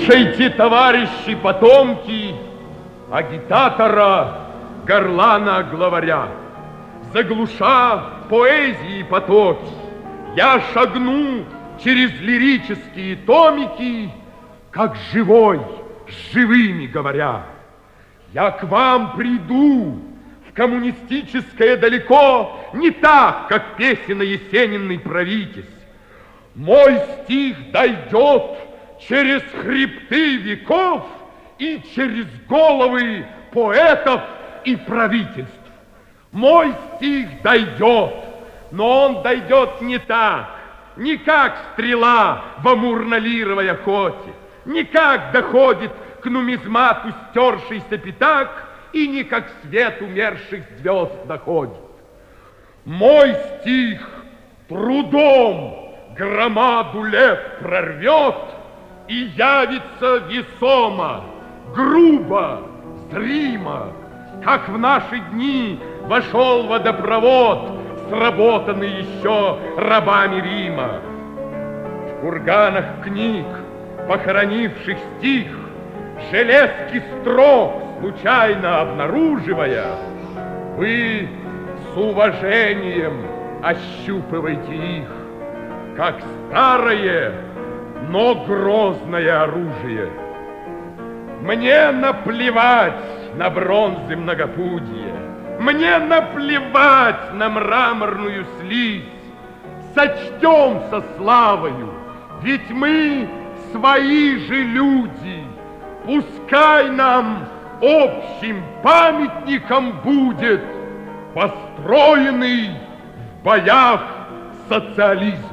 Слушайте, товарищи потомки, агитатора горлана главаря. Заглуша поэзии потоки, я шагну через лирические томики, как живой, с живыми говоря. Я к вам приду в коммунистическое далеко не так, как песенно Есенинный правитель. Мой стих дойдет через хребты веков и через головы поэтов и правительств. Мой стих дойдет, но он дойдет не так, не как стрела в амурно-лировой охоте, не как доходит к нумизмату стершийся пятак, и не как свет умерших звезд доходит. Мой стих трудом громаду лет прорвет и явится весомо, грубо, зримо, как в наши дни вошел водопровод, сработанный еще рабами Рима. В курганах книг, похоронивших стих, железки строк случайно обнаруживая, вы с уважением ощупывайте их, как старое, но грозное оружие. Мне наплевать на бронзы многопудья, мне наплевать на мраморную слизь. Сочтемся славою, ведь мы свои же люди. Пускай нам общим памятником будет построенный в боях социализм.